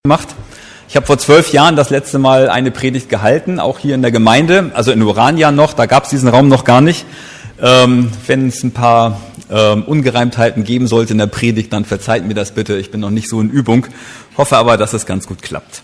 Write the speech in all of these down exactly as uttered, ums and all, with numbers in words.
gemacht. Ich habe vor zwölf Jahren das letzte Mal eine Predigt gehalten, auch hier in der Gemeinde, also in Urania noch, da gab es diesen Raum noch gar nicht. Ähm, wenn es ein paar ähm, Ungereimtheiten geben sollte in der Predigt, dann verzeiht mir das bitte, ich bin noch nicht so in Übung, hoffe aber, dass es ganz gut klappt.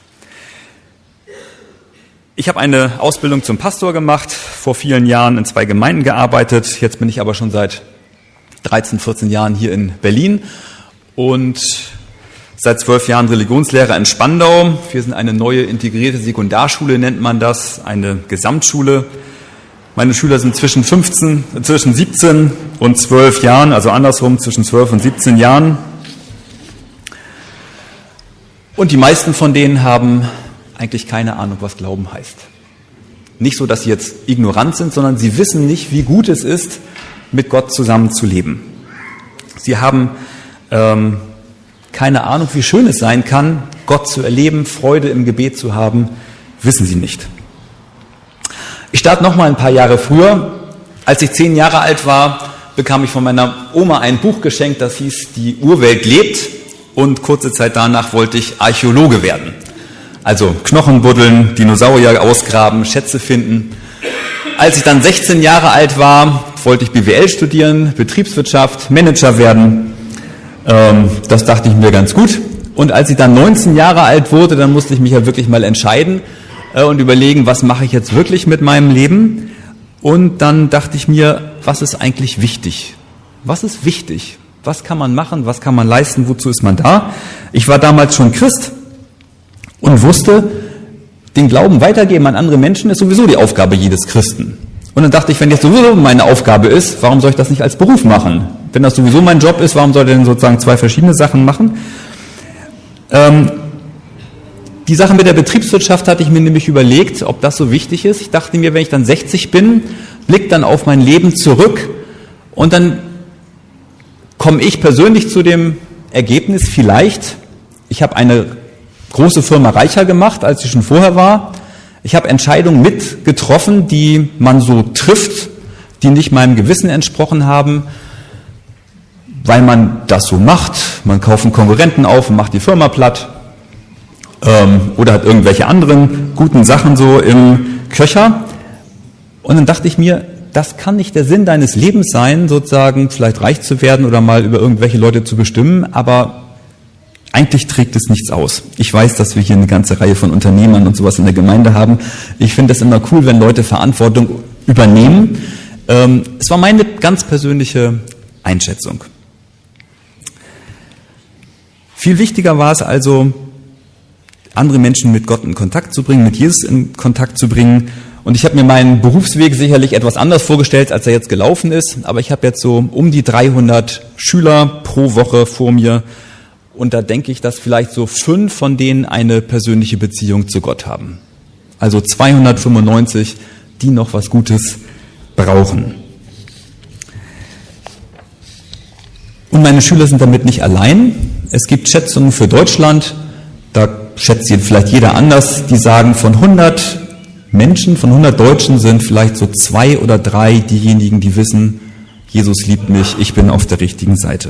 Ich habe eine Ausbildung zum Pastor gemacht, vor vielen Jahren in zwei Gemeinden gearbeitet, jetzt bin ich aber schon seit dreizehn, vierzehn Jahren hier in Berlin und seit zwölf Jahren Religionslehrer in Spandau. Wir sind eine neue integrierte Sekundarschule, nennt man das, eine Gesamtschule. Meine Schüler sind zwischen fünfzehn, zwischen siebzehn und zwölf Jahren, also andersrum zwischen zwölf und siebzehn Jahren. Und die meisten von denen haben eigentlich keine Ahnung, was Glauben heißt. Nicht so, dass sie jetzt ignorant sind, sondern sie wissen nicht, wie gut es ist, mit Gott zusammen zu leben. Sie haben ähm, keine Ahnung, wie schön es sein kann, Gott zu erleben, Freude im Gebet zu haben, wissen sie nicht. Ich starte noch mal ein paar Jahre früher. Als ich zehn Jahre alt war, bekam ich von meiner Oma ein Buch geschenkt, das hieß Die Urwelt lebt. Und kurze Zeit danach wollte ich Archäologe werden. Also Knochen buddeln, Dinosaurier ausgraben, Schätze finden. Als ich dann sechzehn Jahre alt war, wollte ich B W L studieren, Betriebswirtschaft, Manager werden. Das dachte ich mir ganz gut. Und als ich dann neunzehn Jahre alt wurde, dann musste ich mich ja wirklich mal entscheiden und überlegen, was mache ich jetzt wirklich mit meinem Leben? Und dann dachte ich mir, was ist eigentlich wichtig? Was ist wichtig? Was kann man machen? Was kann man leisten? Wozu ist man da? Ich war damals schon Christ und wusste, den Glauben weitergeben an andere Menschen ist sowieso die Aufgabe jedes Christen. Und dann dachte ich, wenn das sowieso meine Aufgabe ist, warum soll ich das nicht als Beruf machen? Wenn das sowieso mein Job ist, warum soll ich denn sozusagen zwei verschiedene Sachen machen? Ähm, die Sache mit der Betriebswirtschaft hatte ich mir nämlich überlegt, ob das so wichtig ist. Ich dachte mir, wenn ich dann sechzig bin, blick dann auf mein Leben zurück und dann komme ich persönlich zu dem Ergebnis, vielleicht, ich habe eine große Firma reicher gemacht, als sie schon vorher war. Ich habe Entscheidungen mitgetroffen, die man so trifft, die nicht meinem Gewissen entsprochen haben, weil man das so macht. Man kauft einen Konkurrenten auf und macht die Firma platt ähm, oder hat irgendwelche anderen guten Sachen so im Köcher. Und dann dachte ich mir, das kann nicht der Sinn deines Lebens sein, sozusagen vielleicht reich zu werden oder mal über irgendwelche Leute zu bestimmen, aber eigentlich trägt es nichts aus. Ich weiß, dass wir hier eine ganze Reihe von Unternehmern und sowas in der Gemeinde haben. Ich finde es immer cool, wenn Leute Verantwortung übernehmen. Ähm, es war meine ganz persönliche Einschätzung. Viel wichtiger war es also, andere Menschen mit Gott in Kontakt zu bringen, mit Jesus in Kontakt zu bringen. Und ich habe mir meinen Berufsweg sicherlich etwas anders vorgestellt, als er jetzt gelaufen ist. Aber ich habe jetzt so um die dreihundert Schüler pro Woche vor mir. Und da denke ich, dass vielleicht so fünf von denen eine persönliche Beziehung zu Gott haben. Also zweihundertfünfundneunzig, die noch was Gutes brauchen. Und meine Schüler sind damit nicht allein. Es gibt Schätzungen für Deutschland, da schätzt vielleicht jeder anders, die sagen, von hundert Menschen, von hundert Deutschen sind vielleicht so zwei oder drei diejenigen, die wissen, Jesus liebt mich, ich bin auf der richtigen Seite.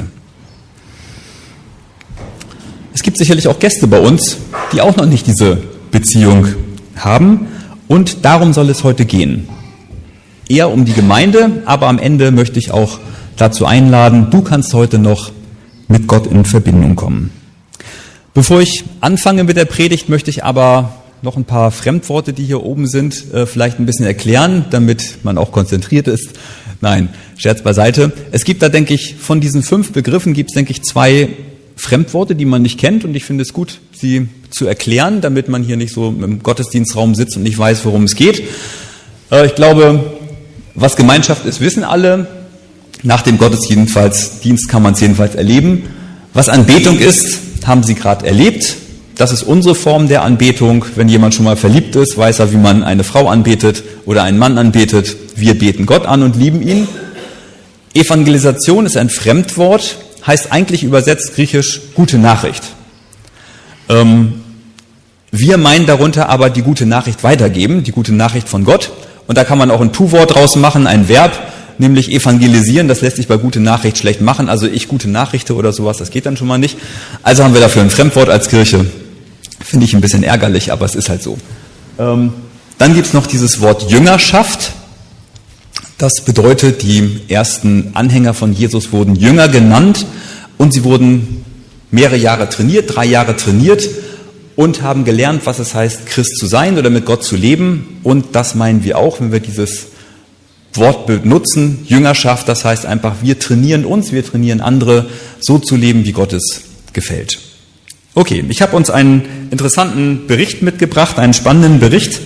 Es gibt sicherlich auch Gäste bei uns, die auch noch nicht diese Beziehung haben und darum soll es heute gehen. Eher um die Gemeinde, aber am Ende möchte ich auch dazu einladen, du kannst heute noch mit Gott in Verbindung kommen. Bevor ich anfange mit der Predigt, möchte ich aber noch ein paar Fremdworte, die hier oben sind, vielleicht ein bisschen erklären, damit man auch konzentriert ist. Nein, Scherz beiseite. Es gibt da, denke ich, von diesen fünf Begriffen gibt es, denke ich, zwei Fremdworte, die man nicht kennt und ich finde es gut, sie zu erklären, damit man hier nicht so im Gottesdienstraum sitzt und nicht weiß, worum es geht. Ich glaube, was Gemeinschaft ist, wissen alle. Nach dem Gottesdienst kann man es jedenfalls erleben. Was Anbetung ist, haben Sie gerade erlebt. Das ist unsere Form der Anbetung. Wenn jemand schon mal verliebt ist, weiß er, wie man eine Frau anbetet oder einen Mann anbetet. Wir beten Gott an und lieben ihn. Evangelisation ist ein Fremdwort, heißt eigentlich übersetzt griechisch gute Nachricht. Ähm, wir meinen darunter aber die gute Nachricht weitergeben, die gute Nachricht von Gott. Und da kann man auch ein Tu-Wort draus machen, ein Verb. nämlich evangelisieren. Das lässt sich bei gute Nachricht schlecht machen. Also ich gute Nachrichten oder sowas, das geht dann schon mal nicht. Also haben wir dafür ein Fremdwort als Kirche. Finde ich ein bisschen ärgerlich, aber es ist halt so. Ähm, dann gibt es noch dieses Wort Jüngerschaft. Das bedeutet, die ersten Anhänger von Jesus wurden Jünger genannt und sie wurden mehrere Jahre trainiert, drei Jahre trainiert und haben gelernt, was es heißt, Christ zu sein oder mit Gott zu leben. Und das meinen wir auch, wenn wir dieses Wort benutzen, Jüngerschaft. Das heißt einfach, wir trainieren uns, wir trainieren andere, so zu leben, wie Gott es gefällt. Okay, ich habe uns einen interessanten Bericht mitgebracht, einen spannenden Bericht,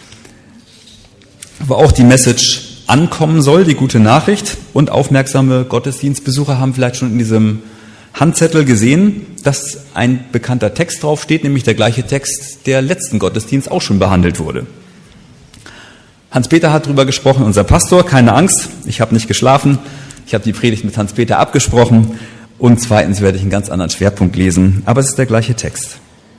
wo auch die Message ankommen soll, die gute Nachricht. Und aufmerksame Gottesdienstbesucher haben vielleicht schon in diesem Handzettel gesehen, dass ein bekannter Text draufsteht, nämlich der gleiche Text, der letzten Gottesdienst auch schon behandelt wurde. Hans-Peter hat darüber gesprochen, unser Pastor, keine Angst, ich habe nicht geschlafen, ich habe die Predigt mit Hans-Peter abgesprochen und zweitens werde ich einen ganz anderen Schwerpunkt lesen, aber es ist der gleiche Text.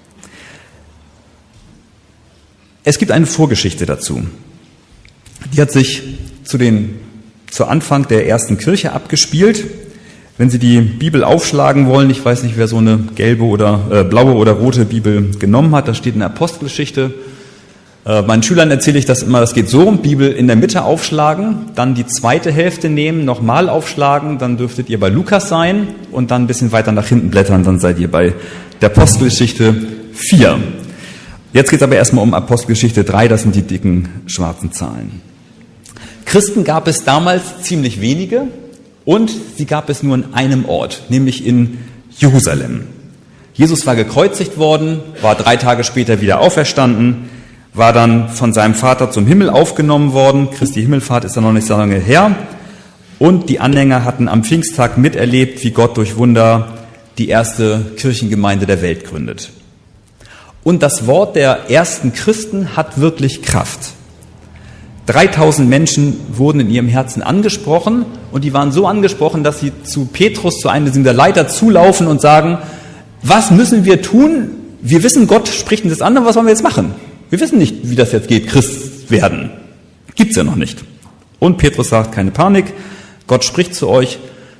Es gibt eine Vorgeschichte dazu. Die hat sich zu den, zu Anfang der ersten Kirche abgespielt. Wenn Sie die Bibel aufschlagen wollen, ich weiß nicht, wer so eine gelbe oder äh, blaue oder rote Bibel genommen hat, da steht eine Apostelgeschichte. Äh, meinen Schülern erzähle ich das immer, das geht so, Bibel in der Mitte aufschlagen, dann die zweite Hälfte nehmen, nochmal aufschlagen, dann dürftet ihr bei Lukas sein und dann ein bisschen weiter nach hinten blättern, dann seid ihr bei der Apostelgeschichte vier. Jetzt geht es aber erstmal um Apostelgeschichte drei, das sind die dicken schwarzen Zahlen. Christen gab es damals ziemlich wenige und sie gab es nur in einem Ort, nämlich in Jerusalem. Jesus war gekreuzigt worden, war drei Tage später wieder auferstanden, war dann von seinem Vater zum Himmel aufgenommen worden. Christi Himmelfahrt ist ja noch nicht so lange her. Und die Anhänger hatten am Pfingsttag miterlebt, wie Gott durch Wunder die erste Kirchengemeinde der Welt gründet. Und das Wort der ersten Christen hat wirklich Kraft. dreitausend Menschen wurden in ihrem Herzen angesprochen und die waren so angesprochen, dass sie zu Petrus, zu einem dieser Leiter zulaufen und sagen, was müssen wir tun? Wir wissen, Gott spricht uns das an, aber was wollen wir jetzt machen? Wir wissen nicht, wie das jetzt geht, Christ werden. Gibt's ja noch nicht. Und Petrus sagt, keine Panik, Gott spricht zu euch,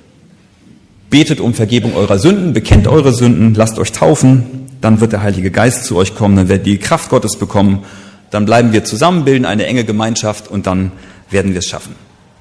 betet um Vergebung eurer Sünden, bekennt eure Sünden, lasst euch taufen, dann wird der Heilige Geist zu euch kommen, dann werdet ihr die Kraft Gottes bekommen, dann bleiben wir zusammen, bilden eine enge Gemeinschaft und dann werden wir es schaffen.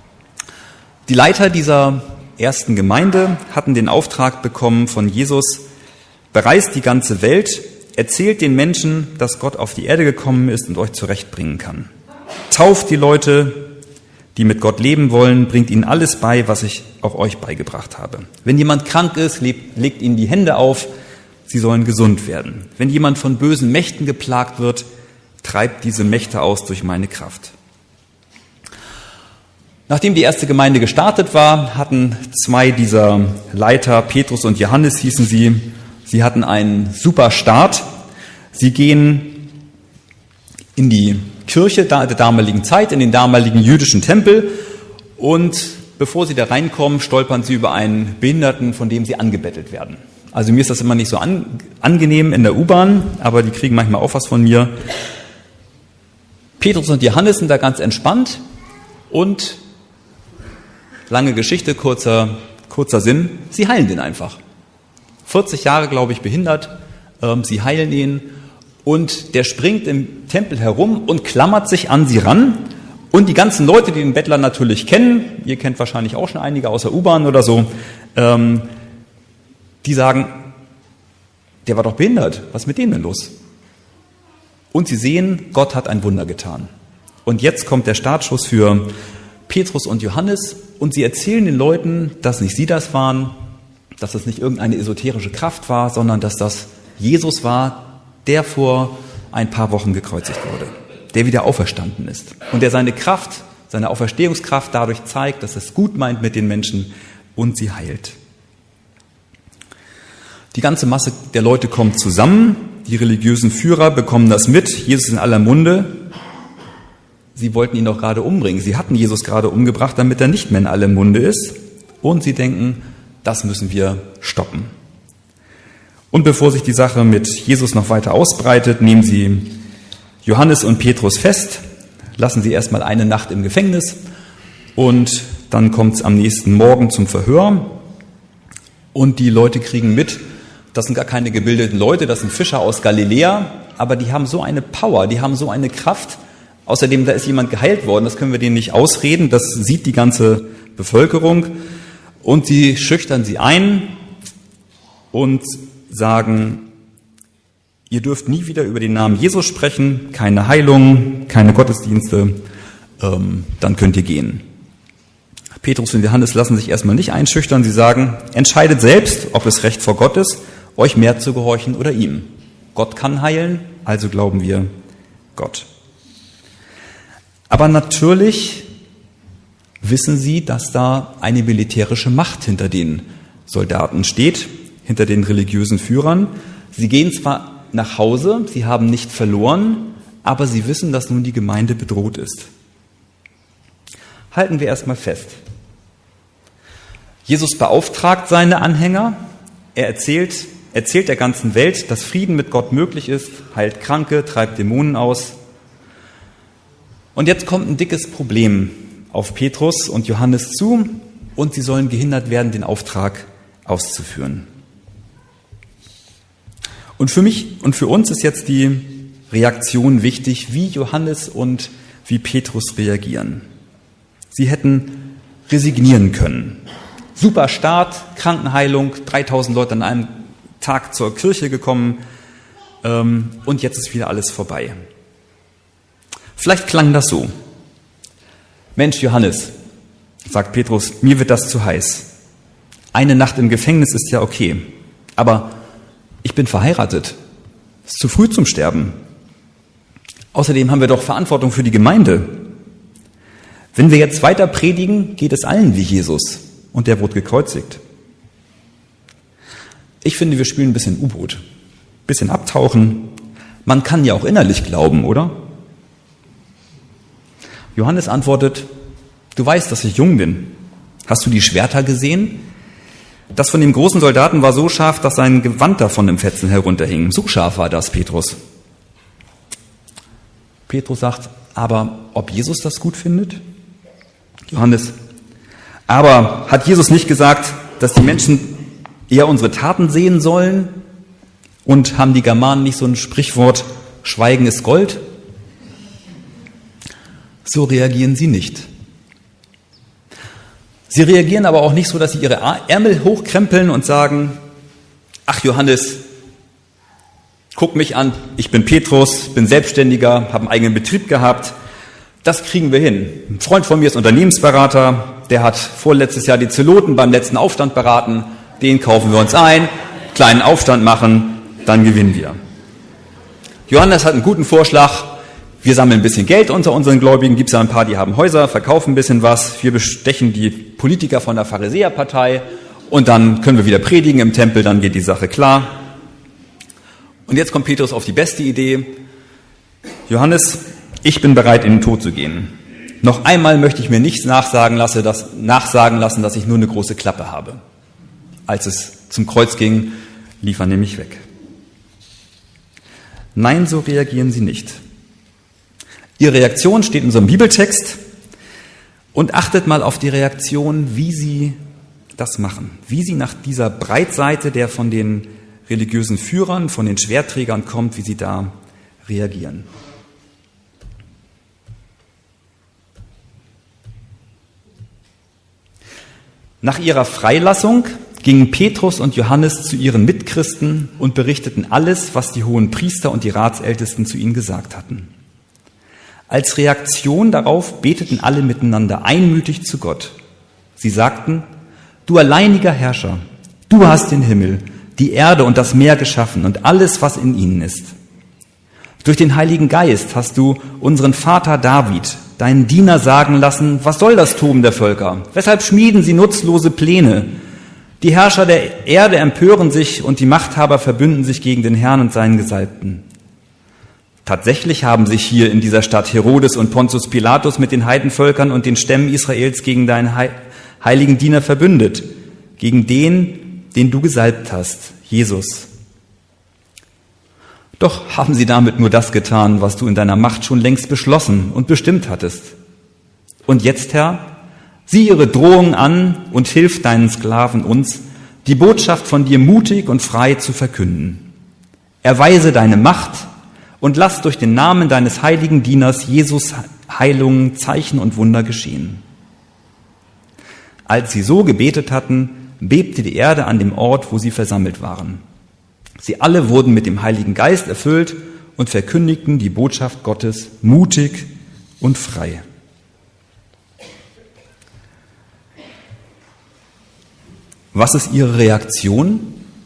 Die Leiter dieser ersten Gemeinde hatten den Auftrag bekommen von Jesus, bereist die ganze Welt, erzählt den Menschen, dass Gott auf die Erde gekommen ist und euch zurechtbringen kann. Tauft die Leute, die mit Gott leben wollen, bringt ihnen alles bei, was ich auch euch beigebracht habe. Wenn jemand krank ist, legt ihnen die Hände auf, sie sollen gesund werden. Wenn jemand von bösen Mächten geplagt wird, treibt diese Mächte aus durch meine Kraft. Nachdem die erste Gemeinde gestartet war, hatten zwei dieser Leiter, Petrus und Johannes hießen sie, sie hatten einen super Start. Sie gehen in die Kirche der damaligen Zeit, in den damaligen jüdischen Tempel und bevor sie da reinkommen, stolpern sie über einen Behinderten, von dem sie angebettelt werden. Also mir ist das immer nicht so an, angenehm in der U-Bahn, aber die kriegen manchmal auch was von mir. Petrus und Johannes sind da ganz entspannt und lange Geschichte, kurzer, kurzer Sinn, sie heilen den einfach. vierzig Jahre, glaube ich, behindert, ähm, sie heilen ihn und der springt im Tempel herum und klammert sich an sie ran und die ganzen Leute, die den Bettler natürlich kennen, ihr kennt wahrscheinlich auch schon einige aus der U-Bahn oder so, ähm, die sagen, der war doch behindert, was ist mit dem denn los? Und sie sehen, Gott hat ein Wunder getan. Und jetzt kommt der Startschuss für Petrus und Johannes und sie erzählen den Leuten, dass nicht sie das waren, dass das nicht irgendeine esoterische Kraft war, sondern dass das Jesus war, der vor ein paar Wochen gekreuzigt wurde, der wieder auferstanden ist und der seine Kraft, seine Auferstehungskraft dadurch zeigt, dass es gut meint mit den Menschen und sie heilt. Die ganze Masse der Leute kommt zusammen, die religiösen Führer bekommen das mit, Jesus ist in aller Munde. Sie wollten ihn doch gerade umbringen, sie hatten Jesus gerade umgebracht, damit er nicht mehr in aller Munde ist und sie denken, das müssen wir stoppen. Und bevor sich die Sache mit Jesus noch weiter ausbreitet, nehmen sie Johannes und Petrus fest, lassen sie erstmal eine Nacht im Gefängnis und dann kommt es am nächsten Morgen zum Verhör und die Leute kriegen mit, Das sind gar keine gebildeten Leute, das sind Fischer aus Galiläa, aber die haben so eine Power, die haben so eine Kraft. Außerdem, da ist jemand geheilt worden, das können wir denen nicht ausreden, das sieht die ganze Bevölkerung. Und sie schüchtern sie ein und sagen, ihr dürft nie wieder über den Namen Jesus sprechen, keine Heilung, keine Gottesdienste, ähm, dann könnt ihr gehen. Petrus und Johannes lassen sich erstmal nicht einschüchtern, sie sagen, entscheidet selbst, ob es recht vor Gott ist, euch mehr zu gehorchen oder ihm. Gott kann heilen, also glauben wir Gott. Aber natürlich wissen sie, dass da eine militärische Macht hinter den Soldaten steht, hinter den religiösen Führern. Sie gehen zwar nach Hause, sie haben nicht verloren, aber sie wissen, dass nun die Gemeinde bedroht ist. Halten wir erstmal fest. Jesus beauftragt seine Anhänger, er erzählt, erzählt der ganzen Welt, dass Frieden mit Gott möglich ist, heilt Kranke, treibt Dämonen aus. Und jetzt kommt ein dickes Problem auf Petrus und Johannes zu und sie sollen gehindert werden, den Auftrag auszuführen. Und für mich und für uns ist jetzt die Reaktion wichtig, wie Johannes und wie Petrus reagieren. Sie hätten resignieren können. Super Start, Krankenheilung, dreitausend Leute an einem Tag zur Kirche gekommen ähm, und jetzt ist wieder alles vorbei. Vielleicht klang das so. Mensch, Johannes, sagt Petrus, mir wird das zu heiß. Eine Nacht im Gefängnis ist ja okay, aber ich bin verheiratet. Es ist zu früh zum Sterben. Außerdem haben wir doch Verantwortung für die Gemeinde. Wenn wir jetzt weiter predigen, geht es allen wie Jesus und der wurde gekreuzigt. Ich finde, wir spielen ein bisschen U-Boot, ein bisschen abtauchen. Man kann ja auch innerlich glauben, oder? Johannes antwortet, du weißt, dass ich jung bin. Hast du die Schwerter gesehen? Das von dem großen Soldaten war so scharf, dass sein Gewand davon im Fetzen herunterhing. So scharf war das, Petrus. Petrus sagt, aber ob Jesus das gut findet? Johannes, aber hat Jesus nicht gesagt, dass die Menschen eher unsere Taten sehen sollen? Und haben die Germanen nicht so ein Sprichwort, Schweigen ist Gold? So reagieren sie nicht. Sie reagieren aber auch nicht so, dass sie ihre Ärmel hochkrempeln und sagen, ach Johannes, guck mich an, ich bin Petrus, bin Selbstständiger, habe einen eigenen Betrieb gehabt, das kriegen wir hin. Ein Freund von mir ist Unternehmensberater, der hat vorletztes Jahr die Zeloten beim letzten Aufstand beraten, den kaufen wir uns ein, kleinen Aufstand machen, dann gewinnen wir. Johannes hat einen guten Vorschlag, wir sammeln ein bisschen Geld unter unseren Gläubigen, gibt es ja ein paar, die haben Häuser, verkaufen ein bisschen was, wir bestechen die Politiker von der Pharisäerpartei und dann können wir wieder predigen im Tempel, dann geht die Sache klar. Und jetzt kommt Petrus auf die beste Idee. Johannes, ich bin bereit, in den Tod zu gehen. Noch einmal möchte ich mir nicht nachsagen lassen, dass, nachsagen lassen, dass ich nur eine große Klappe habe. Als es zum Kreuz ging, lief er nämlich weg. Nein, so reagieren sie nicht. Ihre Reaktion steht in unserem Bibeltext und achtet mal auf die Reaktion, wie sie das machen. Wie sie nach dieser Breitseite, der von den religiösen Führern, von den Schwerträgern kommt, wie sie da reagieren. Nach ihrer Freilassung gingen Petrus und Johannes zu ihren Mitchristen und berichteten alles, was die hohen Priester und die Ratsältesten zu ihnen gesagt hatten. Als Reaktion darauf beteten alle miteinander einmütig zu Gott. Sie sagten, du alleiniger Herrscher, du hast den Himmel, die Erde und das Meer geschaffen und alles, was in ihnen ist. Durch den Heiligen Geist hast du unseren Vater David, deinen Diener, sagen lassen, was soll das Toben der Völker? Weshalb schmieden sie nutzlose Pläne? Die Herrscher der Erde empören sich und die Machthaber verbünden sich gegen den Herrn und seinen Gesalbten. Tatsächlich haben sich hier in dieser Stadt Herodes und Pontius Pilatus mit den Heidenvölkern und den Stämmen Israels gegen deinen heiligen Diener verbündet, gegen den, den du gesalbt hast, Jesus. Doch haben sie damit nur das getan, was du in deiner Macht schon längst beschlossen und bestimmt hattest. Und jetzt, Herr, sieh ihre Drohungen an und hilf deinen Sklaven uns, die Botschaft von dir mutig und frei zu verkünden. Erweise deine Macht und lass durch den Namen deines heiligen Dieners Jesus Heilungen, Zeichen und Wunder geschehen. Als sie so gebetet hatten, bebte die Erde an dem Ort, wo sie versammelt waren. Sie alle wurden mit dem Heiligen Geist erfüllt und verkündigten die Botschaft Gottes mutig und frei. Was ist ihre Reaktion?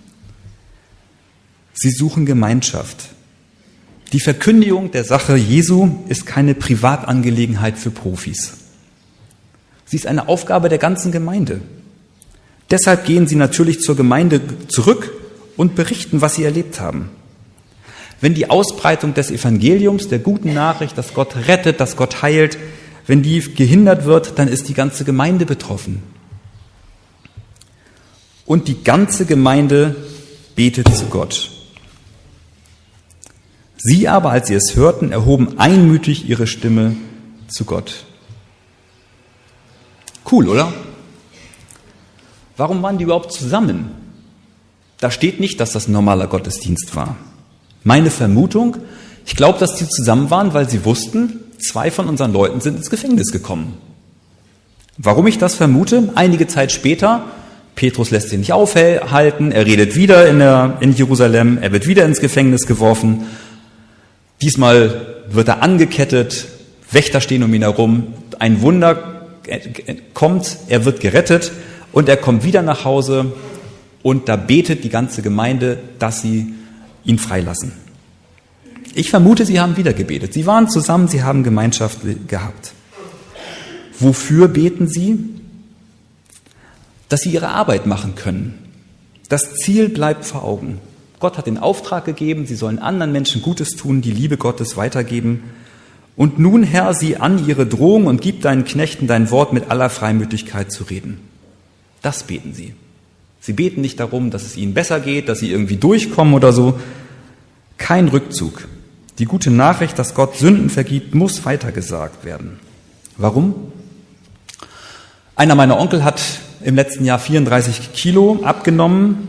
Sie suchen Gemeinschaft. Die Verkündigung der Sache Jesu ist keine Privatangelegenheit für Profis. Sie ist eine Aufgabe der ganzen Gemeinde. Deshalb gehen sie natürlich zur Gemeinde zurück und berichten, was sie erlebt haben. Wenn die Ausbreitung des Evangeliums, der guten Nachricht, dass Gott rettet, dass Gott heilt, wenn die gehindert wird, dann ist die ganze Gemeinde betroffen. Und die ganze Gemeinde betet zu Gott. Sie aber, als sie es hörten, erhoben einmütig ihre Stimme zu Gott. Cool, oder? Warum waren die überhaupt zusammen? Da steht nicht, dass das ein normaler Gottesdienst war. Meine Vermutung, ich glaube, dass die zusammen waren, weil sie wussten, zwei von unseren Leuten sind ins Gefängnis gekommen. Warum ich das vermute? Einige Zeit später, Petrus lässt sich nicht aufhalten, er redet wieder in, der, in Jerusalem, er wird wieder ins Gefängnis geworfen. Diesmal wird er angekettet, Wächter stehen um ihn herum, ein Wunder kommt, er wird gerettet und er kommt wieder nach Hause und da betet die ganze Gemeinde, dass sie ihn freilassen. Ich vermute, sie haben wieder gebetet. Sie waren zusammen, sie haben Gemeinschaft gehabt. Wofür beten sie? Dass sie ihre Arbeit machen können. Das Ziel bleibt vor Augen. Gott hat den Auftrag gegeben, sie sollen anderen Menschen Gutes tun, die Liebe Gottes weitergeben. Und nun, Herr, sieh an ihre Drohung und gib deinen Knechten dein Wort mit aller Freimütigkeit zu reden. Das beten sie. Sie beten nicht darum, dass es ihnen besser geht, dass sie irgendwie durchkommen oder so. Kein Rückzug. Die gute Nachricht, dass Gott Sünden vergibt, muss weitergesagt werden. Warum? Einer meiner Onkel hat im letzten Jahr vierunddreißig Kilo abgenommen,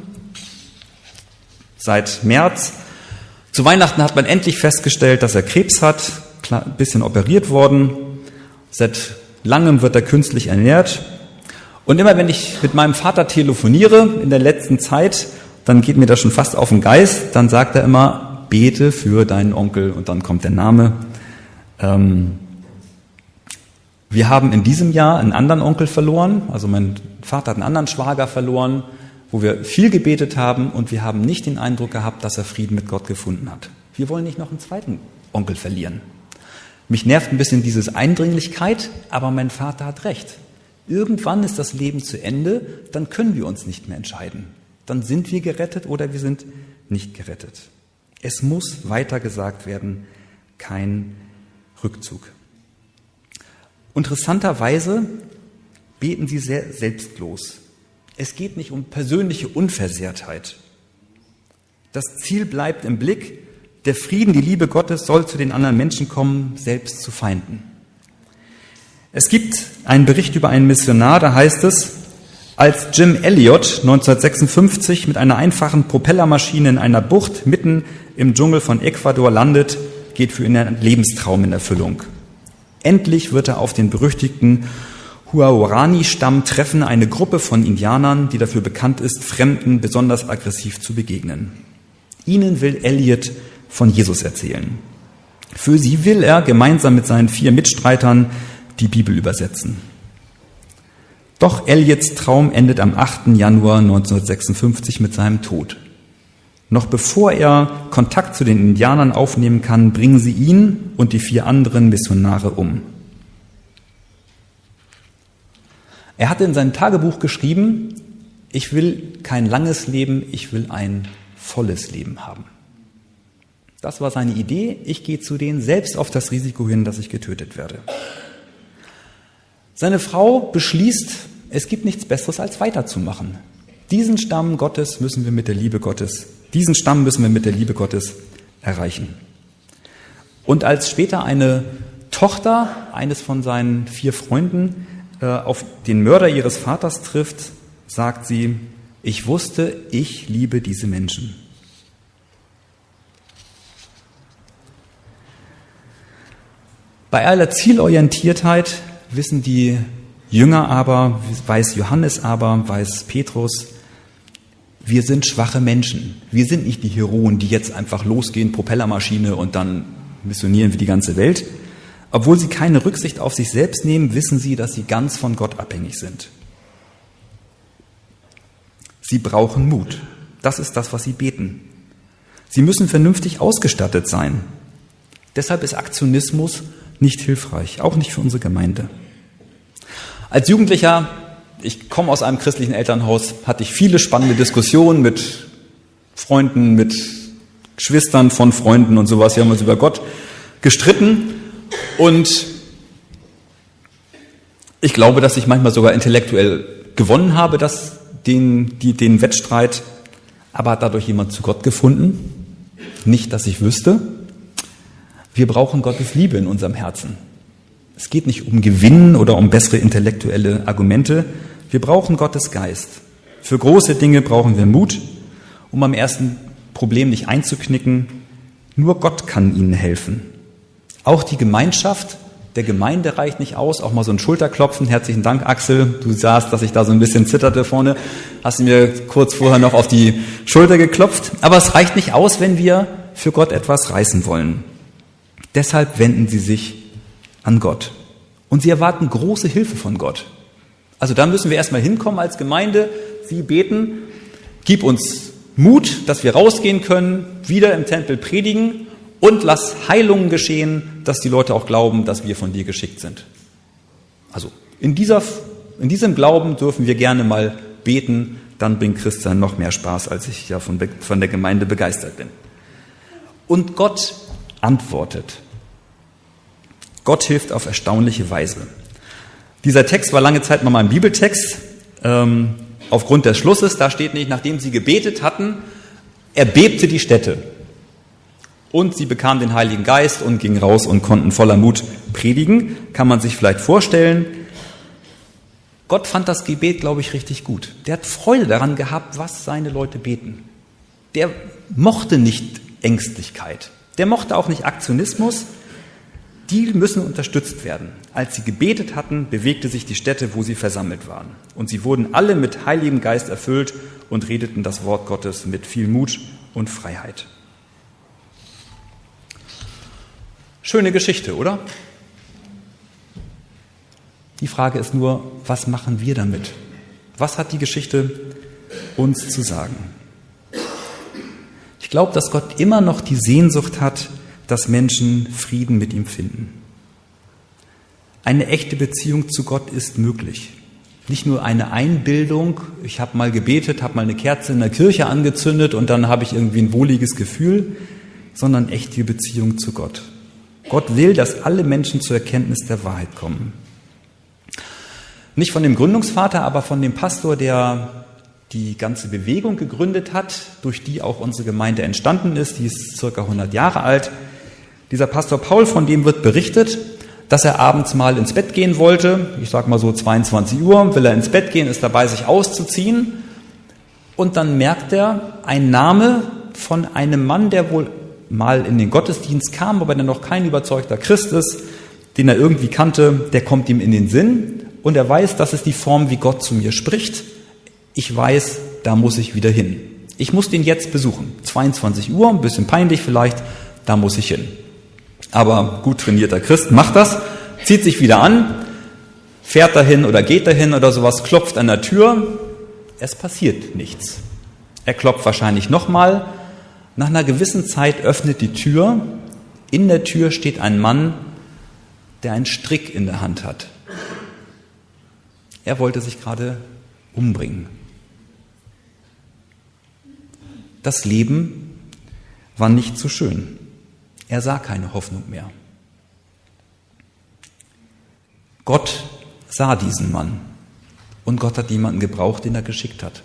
seit März. Zu Weihnachten hat man endlich festgestellt, dass er Krebs hat, ein bisschen operiert worden. Seit langem wird er künstlich ernährt. Und immer wenn ich mit meinem Vater telefoniere in der letzten Zeit, dann geht mir das schon fast auf den Geist, dann sagt er immer, bete für deinen Onkel und dann kommt der Name. Ähm, wir haben in diesem Jahr einen anderen Onkel verloren, also mein Vater hat einen anderen Schwager verloren, wo wir viel gebetet haben und wir haben nicht den Eindruck gehabt, dass er Frieden mit Gott gefunden hat. Wir wollen nicht noch einen zweiten Onkel verlieren. Mich nervt ein bisschen diese Eindringlichkeit, aber mein Vater hat recht. Irgendwann ist das Leben zu Ende, dann können wir uns nicht mehr entscheiden. Dann sind wir gerettet oder wir sind nicht gerettet. Es muss weitergesagt werden, kein Rückzug. Interessanterweise beten sie sehr selbstlos. Es geht nicht um persönliche Unversehrtheit. Das Ziel bleibt im Blick, der Frieden, die Liebe Gottes soll zu den anderen Menschen kommen, selbst zu Feinden. Es gibt einen Bericht über einen Missionar, da heißt es, als Jim Elliot neunzehnhundertsechsundfünfzig mit einer einfachen Propellermaschine in einer Bucht mitten im Dschungel von Ecuador landet, geht für ihn ein Lebenstraum in Erfüllung. Endlich wird er auf den berüchtigten Huaorani-Stamm treffen, eine Gruppe von Indianern, die dafür bekannt ist, Fremden besonders aggressiv zu begegnen. Ihnen will Elliot von Jesus erzählen. Für sie will er gemeinsam mit seinen vier Mitstreitern die Bibel übersetzen. Doch Elliots Traum endet am achten Januar neunzehnhundertsechsundfünfzig mit seinem Tod. Noch bevor er Kontakt zu den Indianern aufnehmen kann, bringen sie ihn und die vier anderen Missionare um. Er hatte in seinem Tagebuch geschrieben, ich will kein langes Leben, ich will ein volles Leben haben. Das war seine Idee, ich gehe zu denen selbst auf das Risiko hin, dass ich getötet werde. Seine Frau beschließt, es gibt nichts Besseres, als weiterzumachen. Diesen Stamm Gottes müssen wir mit der Liebe Gottes, diesen Stamm müssen wir mit der Liebe Gottes erreichen. Und als später eine Tochter eines von seinen vier Freunden äh, auf den Mörder ihres Vaters trifft, sagt sie, Ich wusste, ich liebe diese Menschen. Bei aller Zielorientiertheit wissen die Jünger aber, weiß Johannes aber, weiß Petrus, wir sind schwache Menschen. Wir sind nicht die Heroen, die jetzt einfach losgehen, Propellermaschine und dann missionieren wir die ganze Welt. Obwohl sie keine Rücksicht auf sich selbst nehmen, wissen sie, dass sie ganz von Gott abhängig sind. Sie brauchen Mut. Das ist das, was sie beten. Sie müssen vernünftig ausgestattet sein. Deshalb ist Aktionismus nicht hilfreich, auch nicht für unsere Gemeinde. Als Jugendlicher, ich komme aus einem christlichen Elternhaus, hatte ich viele spannende Diskussionen mit Freunden, mit Geschwistern von Freunden und sowas. Wir haben uns über Gott gestritten und ich glaube, dass ich manchmal sogar intellektuell gewonnen habe, dass den, die, den Wettstreit, aber hat dadurch jemand zu Gott gefunden? Nicht, dass ich wüsste. Wir brauchen Gottes Liebe in unserem Herzen. Es geht nicht um Gewinn oder um bessere intellektuelle Argumente. Wir brauchen Gottes Geist. Für große Dinge brauchen wir Mut, um am ersten Problem nicht einzuknicken. Nur Gott kann ihnen helfen. Auch die Gemeinschaft der Gemeinde reicht nicht aus. Auch mal so ein Schulterklopfen. Herzlichen Dank, Axel. Du sahst, dass ich da so ein bisschen zitterte vorne. Hast du mir kurz vorher noch auf die Schulter geklopft. Aber es reicht nicht aus, wenn wir für Gott etwas reißen wollen. Deshalb wenden sie sich an Gott. Und sie erwarten große Hilfe von Gott. Also da müssen wir erstmal hinkommen als Gemeinde. Sie beten, gib uns Mut, dass wir rausgehen können, wieder im Tempel predigen und lass Heilungen geschehen, dass die Leute auch glauben, dass wir von dir geschickt sind. Also in, dieser, in diesem Glauben dürfen wir gerne mal beten, dann bringt Christian noch mehr Spaß, als ich ja von, von der Gemeinde begeistert bin. Und Gott antwortet. Gott hilft auf erstaunliche Weise. Dieser Text war lange Zeit mal mein Bibeltext. Ähm, aufgrund des Schlusses, da steht nicht, nachdem sie gebetet hatten, erbebte die Stätte. Und sie bekamen den Heiligen Geist und gingen raus und konnten voller Mut predigen. Kann man sich vielleicht vorstellen. Gott fand das Gebet, glaube ich, richtig gut. Der hat Freude daran gehabt, was seine Leute beten. Der mochte nicht Ängstlichkeit. Der mochte auch nicht Aktionismus. Die müssen unterstützt werden. Als sie gebetet hatten, bewegte sich die Stätte, wo sie versammelt waren. Und sie wurden alle mit Heiligem Geist erfüllt und redeten das Wort Gottes mit viel Mut und Freiheit. Schöne Geschichte, oder? Die Frage ist nur, was machen wir damit? Was hat die Geschichte uns zu sagen? Ich glaube, dass Gott immer noch die Sehnsucht hat, dass Menschen Frieden mit ihm finden. Eine echte Beziehung zu Gott ist möglich. Nicht nur eine Einbildung, ich habe mal gebetet, habe mal eine Kerze in der Kirche angezündet und dann habe ich irgendwie ein wohliges Gefühl, sondern echte Beziehung zu Gott. Gott will, dass alle Menschen zur Erkenntnis der Wahrheit kommen. Nicht von dem Gründungsvater, aber von dem Pastor, der die ganze Bewegung gegründet hat, durch die auch unsere Gemeinde entstanden ist. Die ist circa hundert Jahre alt. Dieser Pastor Paul, von dem wird berichtet, dass er abends mal ins Bett gehen wollte. Ich sag mal so zweiundzwanzig Uhr, will er ins Bett gehen, ist dabei, sich auszuziehen. Und dann merkt er, ein Name von einem Mann, der wohl mal in den Gottesdienst kam, aber der noch kein überzeugter Christ ist, den er irgendwie kannte, der kommt ihm in den Sinn. Und er weiß, das ist die Form, wie Gott zu mir spricht. Ich weiß, da muss ich wieder hin. Ich muss den jetzt besuchen. zweiundzwanzig Uhr, ein bisschen peinlich vielleicht, da muss ich hin. Aber gut trainierter Christ macht das, zieht sich wieder an, fährt dahin oder geht dahin oder sowas, klopft an der Tür. Es passiert nichts. Er klopft wahrscheinlich nochmal. Nach einer gewissen Zeit öffnet die Tür. In der Tür steht ein Mann, der einen Strick in der Hand hat. Er wollte sich gerade umbringen. Das Leben war nicht so schön. Er sah keine Hoffnung mehr. Gott sah diesen Mann und Gott hat jemanden gebraucht, den er geschickt hat.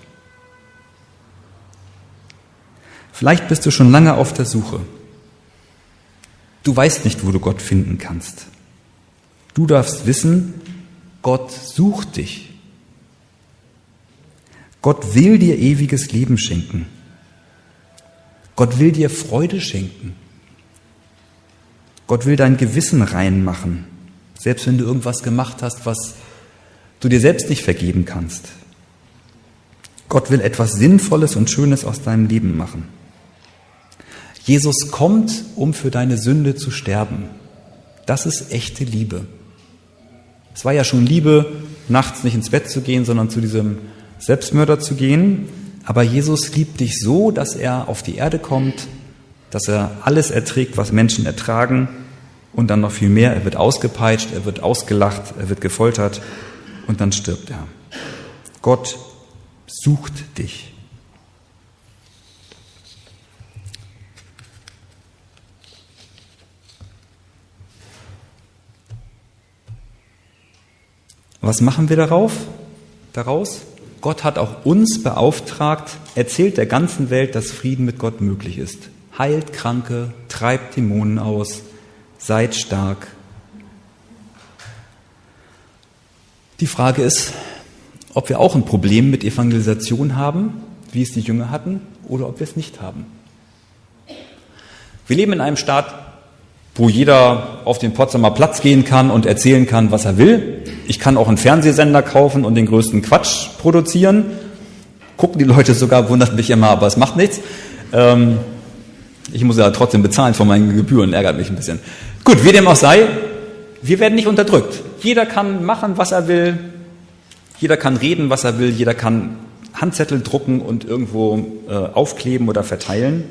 Vielleicht bist du schon lange auf der Suche. Du weißt nicht, wo du Gott finden kannst. Du darfst wissen, Gott sucht dich. Gott will dir ewiges Leben schenken. Gott will dir Freude schenken. Gott will dein Gewissen rein machen, selbst wenn du irgendwas gemacht hast, was du dir selbst nicht vergeben kannst. Gott will etwas Sinnvolles und Schönes aus deinem Leben machen. Jesus kommt, um für deine Sünde zu sterben. Das ist echte Liebe. Es war ja schon Liebe, nachts nicht ins Bett zu gehen, sondern zu diesem Selbstmörder zu gehen. Aber Jesus liebt dich so, dass er auf die Erde kommt, dass er alles erträgt, was Menschen ertragen und dann noch viel mehr. Er wird ausgepeitscht, er wird ausgelacht, er wird gefoltert und dann stirbt er. Gott sucht dich. Was machen wir darauf, daraus? Gott hat auch uns beauftragt, erzählt der ganzen Welt, dass Frieden mit Gott möglich ist. Heilt Kranke, treibt Dämonen aus, seid stark. Die Frage ist, ob wir auch ein Problem mit Evangelisation haben, wie es die Jünger hatten, oder ob wir es nicht haben. Wir leben in einem Staat, wo jeder auf den Potsdamer Platz gehen kann und erzählen kann, was er will. Ich kann auch einen Fernsehsender kaufen und den größten Quatsch produzieren. Gucken die Leute sogar, wundert mich immer, aber es macht nichts. Ähm, ich muss ja trotzdem bezahlen von meinen Gebühren, ärgert mich ein bisschen. Gut, wie dem auch sei, wir werden nicht unterdrückt. Jeder kann machen, was er will. Jeder kann reden, was er will. Jeder kann Handzettel drucken und irgendwo äh, aufkleben oder verteilen.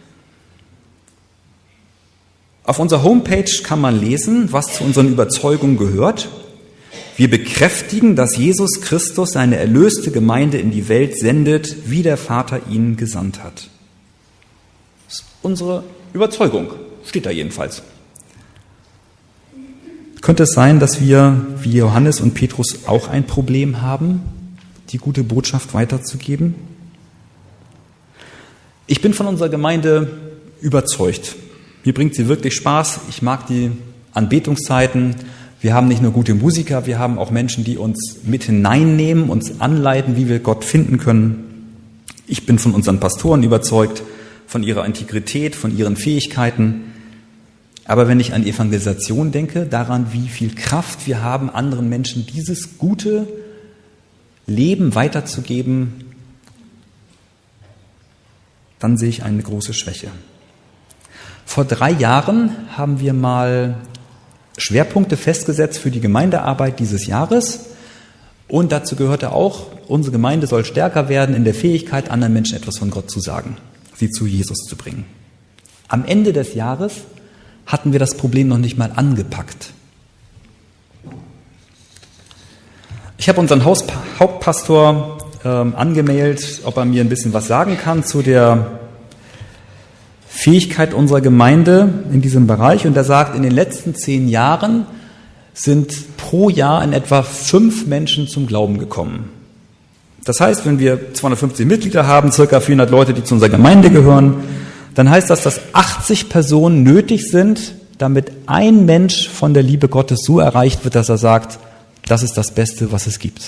Auf unserer Homepage kann man lesen, was zu unseren Überzeugungen gehört. Wir bekräftigen, dass Jesus Christus seine erlöste Gemeinde in die Welt sendet, wie der Vater ihn gesandt hat. Das ist unsere Überzeugung, steht da jedenfalls. Könnte es sein, dass wir, wie Johannes und Petrus, auch ein Problem haben, die gute Botschaft weiterzugeben? Ich bin von unserer Gemeinde überzeugt. Mir bringt sie wirklich Spaß. Ich mag die Anbetungszeiten. Wir haben nicht nur gute Musiker, wir haben auch Menschen, die uns mit hineinnehmen, uns anleiten, wie wir Gott finden können. Ich bin von unseren Pastoren überzeugt, von ihrer Integrität, von ihren Fähigkeiten. Aber wenn ich an Evangelisation denke, daran, wie viel Kraft wir haben, anderen Menschen dieses gute Leben weiterzugeben, dann sehe ich eine große Schwäche. Vor drei Jahren haben wir mal Schwerpunkte festgesetzt für die Gemeindearbeit dieses Jahres. Und dazu gehörte auch, unsere Gemeinde soll stärker werden in der Fähigkeit, anderen Menschen etwas von Gott zu sagen, sie zu Jesus zu bringen. Am Ende des Jahres hatten wir das Problem noch nicht mal angepackt. Ich habe unseren Haus- Hauptpastor ähm, angemeldet, ob er mir ein bisschen was sagen kann zu der Fähigkeit unserer Gemeinde in diesem Bereich. Und er sagt, in den letzten zehn Jahren sind pro Jahr in etwa fünf Menschen zum Glauben gekommen. Das heißt, wenn wir zweihundertfünfzig Mitglieder haben, circa vierhundert Leute, die zu unserer Gemeinde gehören, dann heißt das, dass achtzig Personen nötig sind, damit ein Mensch von der Liebe Gottes so erreicht wird, dass er sagt, das ist das Beste, was es gibt.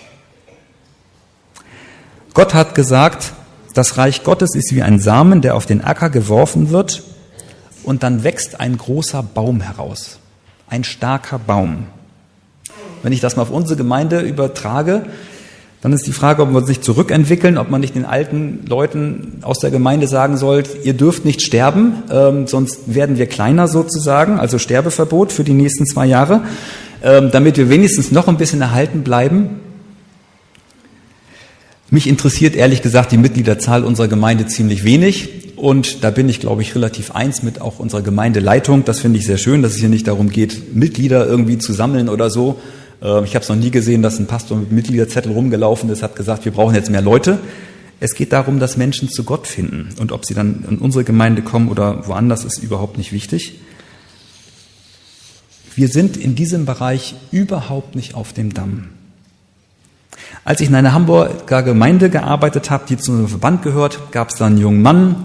Gott hat gesagt, das Reich Gottes ist wie ein Samen, der auf den Acker geworfen wird und dann wächst ein großer Baum heraus, ein starker Baum. Wenn ich das mal auf unsere Gemeinde übertrage, dann ist die Frage, ob wir sich zurückentwickeln, ob man nicht den alten Leuten aus der Gemeinde sagen soll, ihr dürft nicht sterben, ähm, sonst werden wir kleiner sozusagen, also Sterbeverbot für die nächsten zwei Jahre, ähm, damit wir wenigstens noch ein bisschen erhalten bleiben. Mich interessiert ehrlich gesagt die Mitgliederzahl unserer Gemeinde ziemlich wenig und da bin ich, glaube ich, relativ eins mit auch unserer Gemeindeleitung. Das finde ich sehr schön, dass es hier nicht darum geht, Mitglieder irgendwie zu sammeln oder so. Ich habe es noch nie gesehen, dass ein Pastor mit Mitgliederzettel rumgelaufen ist, hat gesagt, wir brauchen jetzt mehr Leute. Es geht darum, dass Menschen zu Gott finden und ob sie dann in unsere Gemeinde kommen oder woanders, ist überhaupt nicht wichtig. Wir sind in diesem Bereich überhaupt nicht auf dem Damm. Als ich in einer Hamburger Gemeinde gearbeitet habe, die zu einem Verband gehört, gab es da einen jungen Mann,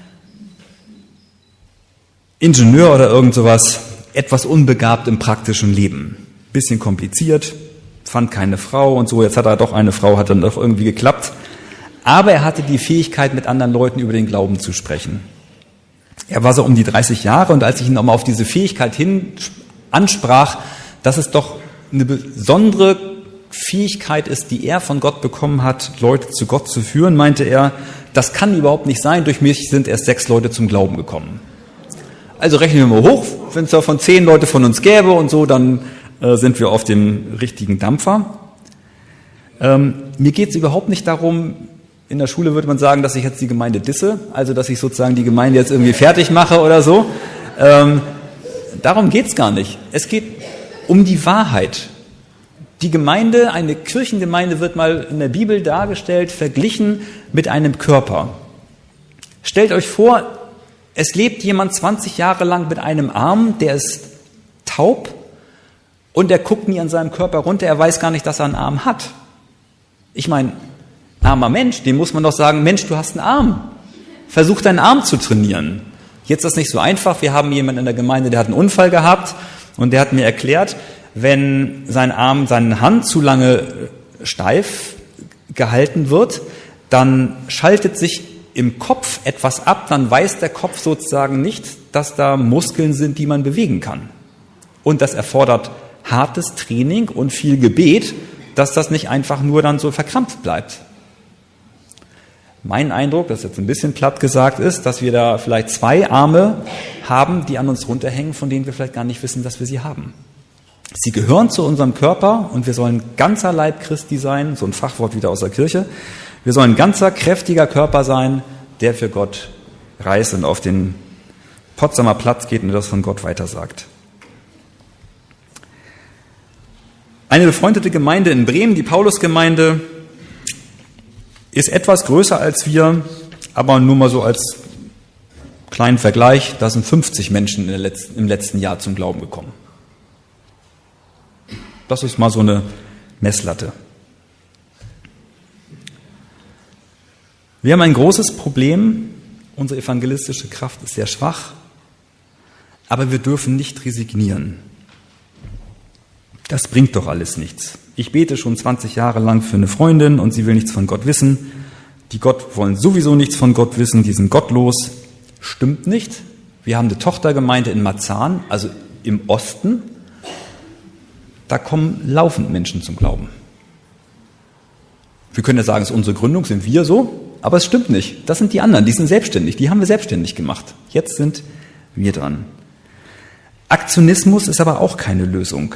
Ingenieur oder irgend sowas, etwas unbegabt im praktischen Leben. Bisschen kompliziert, fand keine Frau und so, jetzt hat er doch eine Frau, hat dann doch irgendwie geklappt. Aber er hatte die Fähigkeit, mit anderen Leuten über den Glauben zu sprechen. Er war so um die dreißig Jahre und als ich ihn nochmal auf diese Fähigkeit hin ansprach, dass es doch eine besondere Fähigkeit ist, die er von Gott bekommen hat, Leute zu Gott zu führen, meinte er, das kann überhaupt nicht sein, durch mich sind erst sechs Leute zum Glauben gekommen. Also rechnen wir mal hoch, wenn es davon zehn Leute von uns gäbe und so, dann äh, sind wir auf dem richtigen Dampfer. Ähm, mir geht es überhaupt nicht darum, in der Schule würde man sagen, dass ich jetzt die Gemeinde disse, also dass ich sozusagen die Gemeinde jetzt irgendwie fertig mache oder so. Ähm, darum geht es gar nicht. Es geht um die Wahrheit. Die Gemeinde, eine Kirchengemeinde wird mal in der Bibel dargestellt, verglichen mit einem Körper. Stellt euch vor, es lebt jemand zwanzig Jahre lang mit einem Arm, der ist taub und er guckt nie an seinem Körper runter, er weiß gar nicht, dass er einen Arm hat. Ich meine, armer Mensch, dem muss man doch sagen, Mensch, du hast einen Arm. Versuch deinen Arm zu trainieren. Jetzt ist das nicht so einfach. Wir haben jemanden in der Gemeinde, der hat einen Unfall gehabt und der hat mir erklärt, wenn sein Arm, seine Hand zu lange steif gehalten wird, dann schaltet sich im Kopf etwas ab, dann weiß der Kopf sozusagen nicht, dass da Muskeln sind, die man bewegen kann. Und das erfordert hartes Training und viel Gebet, dass das nicht einfach nur dann so verkrampft bleibt. Mein Eindruck, das jetzt ein bisschen platt gesagt ist, dass wir da vielleicht zwei Arme haben, die an uns runterhängen, von denen wir vielleicht gar nicht wissen, dass wir sie haben. Sie gehören zu unserem Körper und wir sollen ganzer Leib Christi sein, so ein Fachwort wieder aus der Kirche. Wir sollen ein ganzer, kräftiger Körper sein, der für Gott reist und auf den Potsdamer Platz geht und das von Gott weitersagt. Eine befreundete Gemeinde in Bremen, die Paulusgemeinde, ist etwas größer als wir, aber nur mal so als kleinen Vergleich, da sind fünfzig Menschen in der letzten, im letzten Jahr zum Glauben gekommen. Das ist mal so eine Messlatte. Wir haben ein großes Problem, unsere evangelistische Kraft ist sehr schwach, aber wir dürfen nicht resignieren. Das bringt doch alles nichts. Ich bete schon zwanzig Jahre lang für eine Freundin und sie will nichts von Gott wissen. Die Gott wollen sowieso nichts von Gott wissen, die sind gottlos. Stimmt nicht. Wir haben eine Tochtergemeinde in Marzahn, also im Osten. Da kommen laufend Menschen zum Glauben. Wir können ja sagen, es ist unsere Gründung, sind wir so, aber es stimmt nicht. Das sind die anderen, die sind selbstständig, die haben wir selbstständig gemacht. Jetzt sind wir dran. Aktionismus ist aber auch keine Lösung.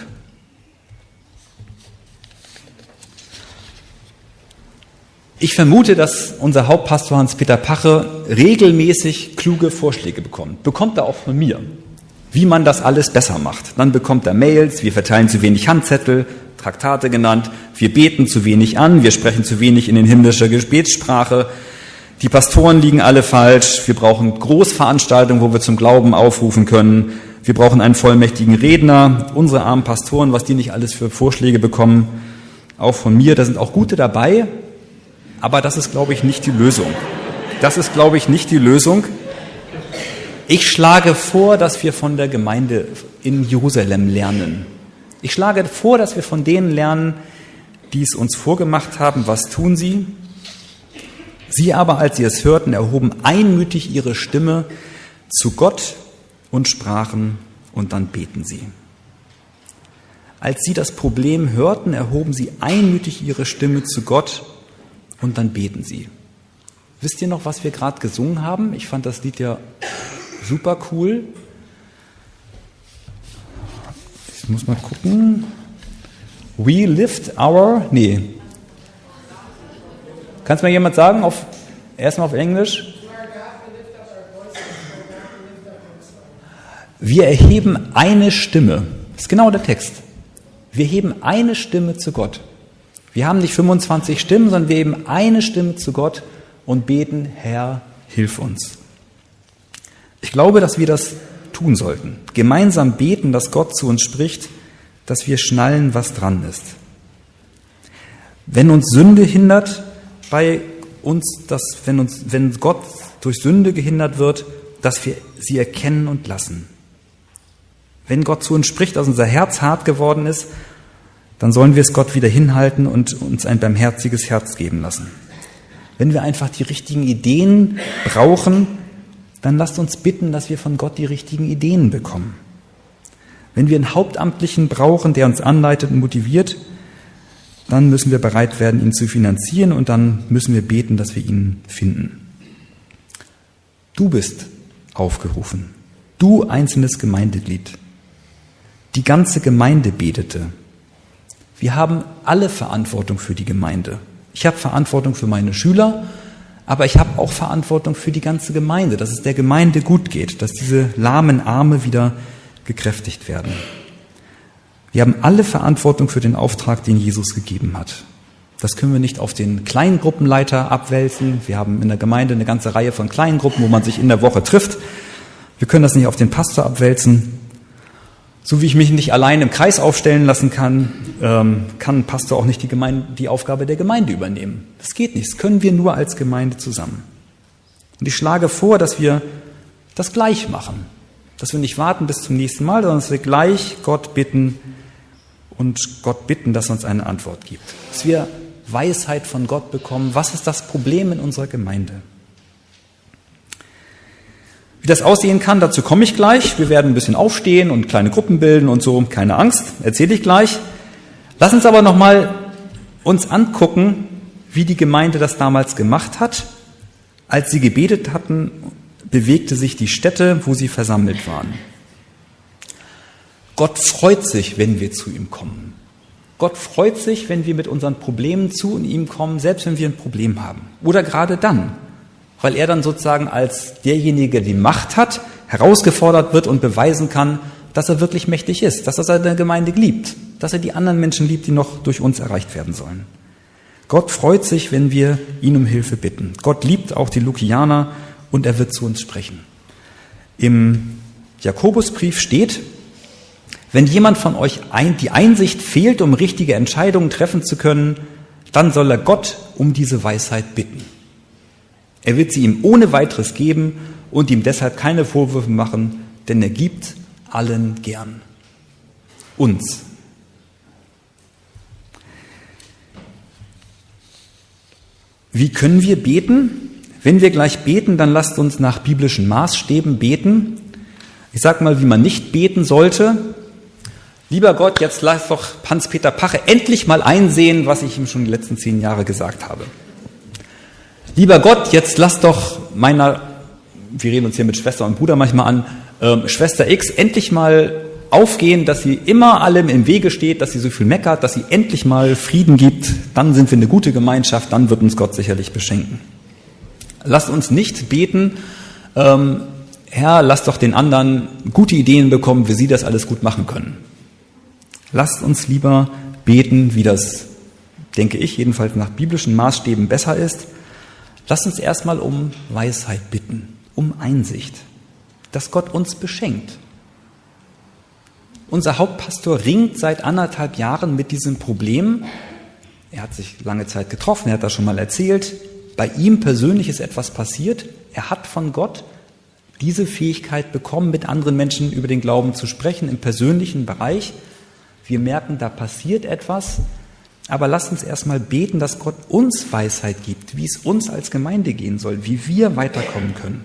Ich vermute, dass unser Hauptpastor Hans-Peter Pache regelmäßig kluge Vorschläge bekommt. Bekommt er auch von mir, wie man das alles besser macht. Dann bekommt er Mails, wir verteilen zu wenig Handzettel, Traktate genannt, wir beten zu wenig an, wir sprechen zu wenig in den himmlischer Gebetssprache, die Pastoren liegen alle falsch, wir brauchen Großveranstaltungen, wo wir zum Glauben aufrufen können, wir brauchen einen vollmächtigen Redner, unsere armen Pastoren, was die nicht alles für Vorschläge bekommen, auch von mir, da sind auch gute dabei, aber das ist, glaube ich, nicht die Lösung. Das ist, glaube ich, nicht die Lösung. Ich schlage vor, dass wir von der Gemeinde in Jerusalem lernen. Ich schlage vor, dass wir von denen lernen, die es uns vorgemacht haben. Was tun sie? Sie aber, als sie es hörten, erhoben einmütig ihre Stimme zu Gott und sprachen, und dann beten sie. Als sie das Problem hörten, erhoben sie einmütig ihre Stimme zu Gott und dann beten sie. Wisst ihr noch, was wir gerade gesungen haben? Ich fand das Lied ja super cool. Ich muss mal gucken. We lift our... Nee. Kann es mir jemand sagen? Auf, erstmal auf Englisch. Wir erheben eine Stimme. Das ist genau der Text. Wir heben eine Stimme zu Gott. Wir haben nicht fünfundzwanzig Stimmen, sondern wir heben eine Stimme zu Gott und beten, Herr, hilf uns. Ich glaube, dass wir das tun sollten. Gemeinsam beten, dass Gott zu uns spricht, dass wir schnallen, was dran ist. Wenn uns Sünde hindert, bei uns, dass, wenn uns, wenn Gott durch Sünde gehindert wird, dass wir sie erkennen und lassen. Wenn Gott zu uns spricht, dass unser Herz hart geworden ist, dann sollen wir es Gott wieder hinhalten und uns ein barmherziges Herz geben lassen. Wenn wir einfach die richtigen Ideen brauchen, dann lasst uns bitten, dass wir von Gott die richtigen Ideen bekommen. Wenn wir einen Hauptamtlichen brauchen, der uns anleitet und motiviert, dann müssen wir bereit werden, ihn zu finanzieren, und dann müssen wir beten, dass wir ihn finden. Du bist aufgerufen, du einzelnes Gemeindeglied. Die ganze Gemeinde betete. Wir haben alle Verantwortung für die Gemeinde. Ich habe Verantwortung für meine Schüler, aber ich habe auch Verantwortung für die ganze Gemeinde, dass es der Gemeinde gut geht, dass diese lahmen Arme wieder gekräftigt werden. Wir haben alle Verantwortung für den Auftrag, den Jesus gegeben hat. Das können wir nicht auf den Kleingruppenleiter abwälzen. Wir haben in der Gemeinde eine ganze Reihe von Kleingruppen, wo man sich in der Woche trifft. Wir können das nicht auf den Pastor abwälzen. So wie ich mich nicht allein im Kreis aufstellen lassen kann, ähm, kann ein Pastor auch nicht die, Gemeinde, die Aufgabe der Gemeinde übernehmen. Das geht nicht. Das können wir nur als Gemeinde zusammen. Und ich schlage vor, dass wir das gleich machen. Dass wir nicht warten bis zum nächsten Mal, sondern dass wir gleich Gott bitten und Gott bitten, dass er uns eine Antwort gibt. Dass wir Weisheit von Gott bekommen. Was ist das Problem in unserer Gemeinde? Wie das aussehen kann, dazu komme ich gleich. Wir werden ein bisschen aufstehen und kleine Gruppen bilden und so. Keine Angst, erzähle ich gleich. Lass uns aber nochmal uns angucken, wie die Gemeinde das damals gemacht hat. Als sie gebetet hatten, bewegte sich die Stätte, wo sie versammelt waren. Gott freut sich, wenn wir zu ihm kommen. Gott freut sich, wenn wir mit unseren Problemen zu ihm kommen, selbst wenn wir ein Problem haben. Oder gerade dann, weil er dann sozusagen als derjenige, der die Macht hat, herausgefordert wird und beweisen kann, dass er wirklich mächtig ist, dass er seine Gemeinde liebt, dass er die anderen Menschen liebt, die noch durch uns erreicht werden sollen. Gott freut sich, wenn wir ihn um Hilfe bitten. Gott liebt auch die Lukianer und er wird zu uns sprechen. Im Jakobusbrief steht: Wenn jemand von euch ein, die Einsicht fehlt, um richtige Entscheidungen treffen zu können, dann soll er Gott um diese Weisheit bitten. Er wird sie ihm ohne weiteres geben und ihm deshalb keine Vorwürfe machen, denn er gibt allen gern. Uns. Wie können wir beten? Wenn wir gleich beten, dann lasst uns nach biblischen Maßstäben beten. Ich sage mal, wie man nicht beten sollte. Lieber Gott, jetzt lass doch Hans-Peter Pache endlich mal einsehen, was ich ihm schon die letzten zehn Jahre gesagt habe. Lieber Gott, jetzt lass doch meiner, wir reden uns hier mit Schwester und Bruder manchmal an, äh, Schwester X endlich mal aufgehen, dass sie immer allem im Wege steht, dass sie so viel meckert, dass sie endlich mal Frieden gibt. Dann sind wir eine gute Gemeinschaft, dann wird uns Gott sicherlich beschenken. Lasst uns nicht beten, ähm, Herr, lass doch den anderen gute Ideen bekommen, wie sie das alles gut machen können. Lasst uns lieber beten, wie das, denke ich, jedenfalls nach biblischen Maßstäben besser ist. Lasst uns erstmal um Weisheit bitten, um Einsicht, dass Gott uns beschenkt. Unser Hauptpastor ringt seit anderthalb Jahren mit diesem Problem. Er hat sich lange Zeit getroffen, er hat das schon mal erzählt. Bei ihm persönlich ist etwas passiert. Er hat von Gott diese Fähigkeit bekommen, mit anderen Menschen über den Glauben zu sprechen, im persönlichen Bereich. Wir merken, da passiert etwas. Aber lasst uns erstmal beten, dass Gott uns Weisheit gibt, wie es uns als Gemeinde gehen soll, wie wir weiterkommen können.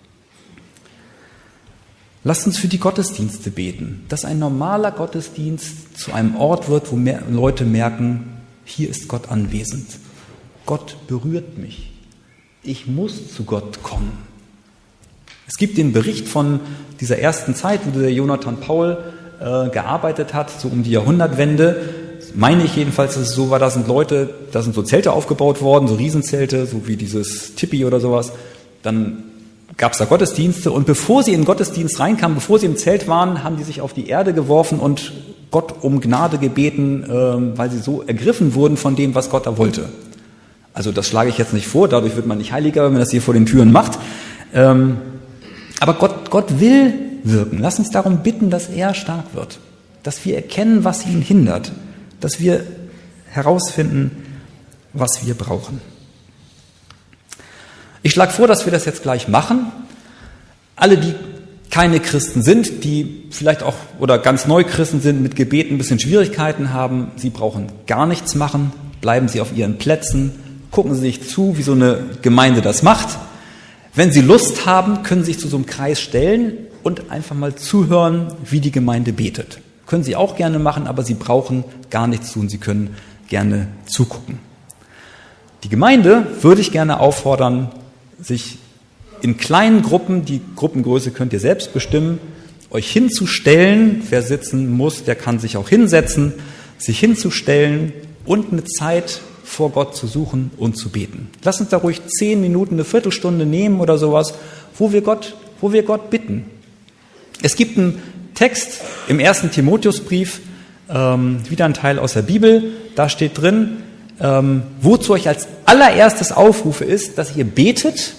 Lasst uns für die Gottesdienste beten, dass ein normaler Gottesdienst zu einem Ort wird, wo mehr Leute merken, hier ist Gott anwesend. Gott berührt mich. Ich muss zu Gott kommen. Es gibt den Bericht von dieser ersten Zeit, wo der Jonathan Paul äh, gearbeitet hat, so um die Jahrhundertwende. Meine ich jedenfalls, dass es so war, da sind Leute, da sind so Zelte aufgebaut worden, so Riesenzelte, so wie dieses Tipi oder sowas. Dann gab es da Gottesdienste und bevor sie in den Gottesdienst reinkamen, bevor sie im Zelt waren, haben die sich auf die Erde geworfen und Gott um Gnade gebeten, äh, weil sie so ergriffen wurden von dem, was Gott da wollte. Also das schlage ich jetzt nicht vor, dadurch wird man nicht heiliger, wenn man das hier vor den Türen macht. Ähm, aber Gott, Gott will wirken. Lass uns darum bitten, dass er stark wird, dass wir erkennen, was ihn hindert, dass wir herausfinden, was wir brauchen. Ich schlage vor, dass wir das jetzt gleich machen. Alle, die keine Christen sind, die vielleicht auch oder ganz neu Christen sind, mit Gebeten ein bisschen Schwierigkeiten haben. Sie brauchen gar nichts machen, bleiben Sie auf Ihren Plätzen, gucken Sie sich zu, wie so eine Gemeinde das macht. Wenn Sie Lust haben, können Sie sich zu so einem Kreis stellen und einfach mal zuhören, wie die Gemeinde betet. Können Sie auch gerne machen, aber Sie brauchen gar nichts tun. Sie können gerne zugucken. Die Gemeinde würde ich gerne auffordern, sich in kleinen Gruppen, die Gruppengröße könnt ihr selbst bestimmen, euch hinzustellen. Wer sitzen muss, der kann sich auch hinsetzen, sich hinzustellen und eine Zeit vor Gott zu suchen und zu beten. Lasst uns da ruhig zehn Minuten, eine Viertelstunde nehmen oder sowas, wo wir Gott, wo wir Gott bitten. Es gibt einen Text im ersten Timotheusbrief, ähm, wieder ein Teil aus der Bibel, da steht drin, ähm, wozu ich als allererstes aufrufe ist, dass ihr betet.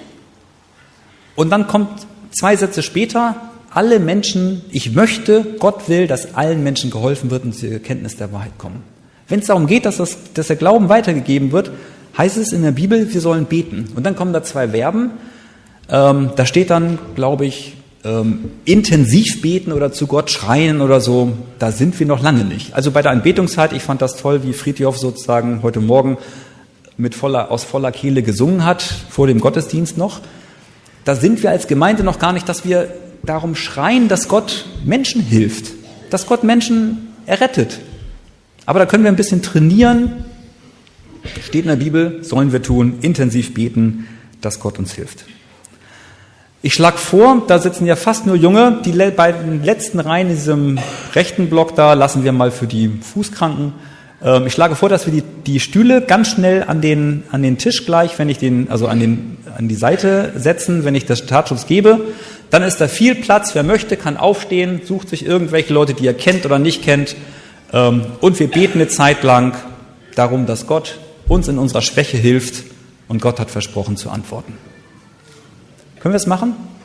Und dann kommt zwei Sätze später, alle Menschen, ich möchte, Gott will, dass allen Menschen geholfen wird und sie zur Erkenntnis der Wahrheit kommen. Wenn es darum geht, dass, das, dass der Glauben weitergegeben wird, heißt es in der Bibel, wir sollen beten. Und dann kommen da zwei Verben, ähm, da steht dann, glaube ich, ähm, intensiv beten oder zu Gott schreien oder so, da sind wir noch lange nicht. Also bei der Anbetungszeit, ich fand das toll, wie Friedhof sozusagen heute Morgen mit voller, aus voller Kehle gesungen hat, vor dem Gottesdienst noch. Da sind wir als Gemeinde noch gar nicht, dass wir darum schreien, dass Gott Menschen hilft, dass Gott Menschen errettet. Aber da können wir ein bisschen trainieren. Steht in der Bibel, sollen wir tun, intensiv beten, dass Gott uns hilft. Ich schlage vor, da sitzen ja fast nur Junge, die beiden letzten Reihen in diesem rechten Block da lassen wir mal für die Fußkranken. Ich schlage vor, dass wir die, die Stühle ganz schnell an den, an den Tisch gleich, wenn ich den, also an den, an die Seite setzen, wenn ich das Startschutz gebe. Dann ist da viel Platz. Wer möchte, kann aufstehen, sucht sich irgendwelche Leute, die er kennt oder nicht kennt. Und wir beten eine Zeit lang darum, dass Gott uns in unserer Schwäche hilft und Gott hat versprochen zu antworten. Können wir es machen?